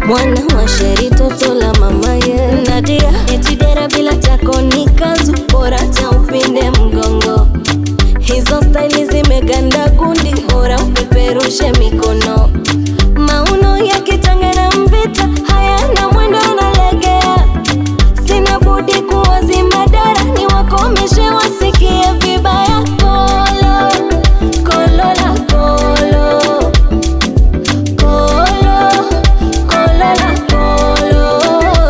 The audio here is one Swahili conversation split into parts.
mwana wa sheri toto la mama ye Nadia etidera bila tako ni kanzu bora cha upinde mgongo. Hizo style zimeganda gundi bora upeperushe mikono. Mauno ya kitanga na mvita hayana mwendo unalegea. Sina budi kuwazima dara ni wakomeshe wasikie vibaya. Kolo, kolo la kolo, kolo, kolo la kolo.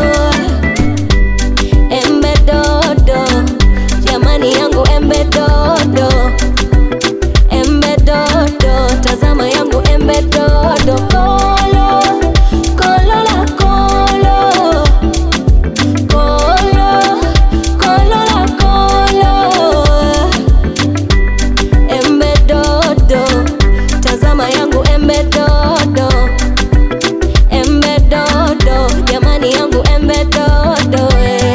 Embe dodo, jamani yangu embe dodo. Embe dodo, tazama yangu embe dodo. Kolo, kolo la kolo, kolo, kolo la kolo. Embe dodo, tazama yangu embe dodo. Embe dodo, jamani yangu embe dodo.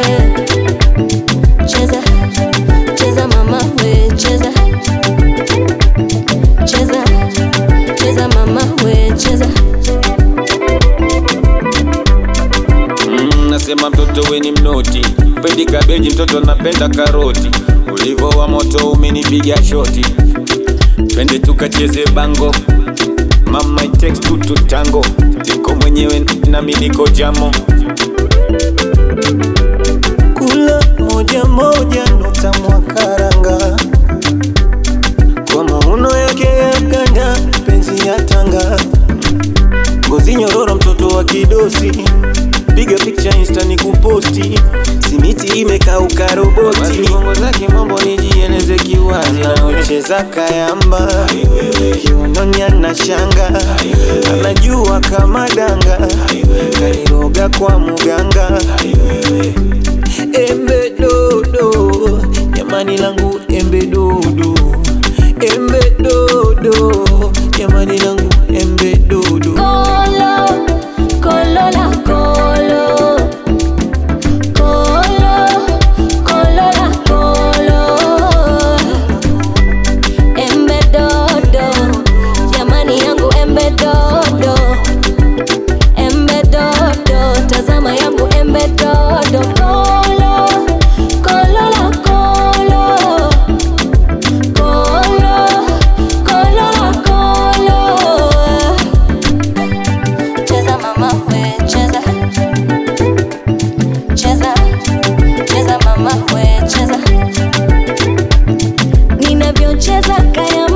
Cheza, cheza mama we cheza. Cheza, cheza mama we cheza. Nasema mtoto we ni mnoti, pendi kabeji mtoto napenda karoti. Ulivo wa moto umenipiga shoti, twende tukacheze bango. Mama it takes two to tango, tiko mwenyewe nami niko jamo. Kula moja moja nota mwakaranga, kwa mauno yake ya ganda penzi ya tanga. Ngozi nyororo mtoto wa kidosi, piga picture insta ni kuposti. Simiti imekauka roboti, basi bongo zake mambo nijieleze kiwazi. anaocheza kayamba, kiunoni ana shanga, anajua kama danga, kaliroga kwa muganga. Embe dodo, jamani langu embe dodo. Embe dodo, jamani langu embe dodo. Kolo, kolo la kolo, kolo, kolo la kolo. Embe dodo, jamani yangu embe dodo. Embe dodo, tazama yangu embe dodo. Kolo, kolo la kolo, kolo, kolo la kolo. Cheza mama we cheza. Cheza, cheza mama we cheza. Ninavyocheza kaya